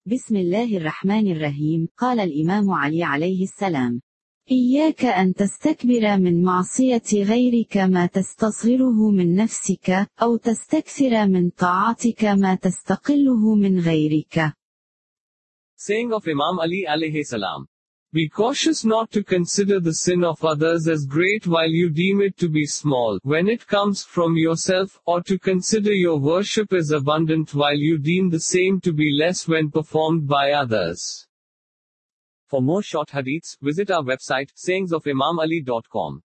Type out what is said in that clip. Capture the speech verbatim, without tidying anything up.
بسم الله الرحمن الرحيم. قال الإمام علي عليه السلام: إياك أن تستكبر من معصية غيرك ما تستصغره من نفسك، أو تستكثر من طاعتك ما تستقله من غيرك. Saying of Imam Ali alayhi salam. Be cautious not to consider the sin of others as great while you deem it to be small, when it comes from yourself, or to consider your worship as abundant while you deem the same to be less when performed by others. For more short hadiths, visit our website, sayings of imam ali dot com.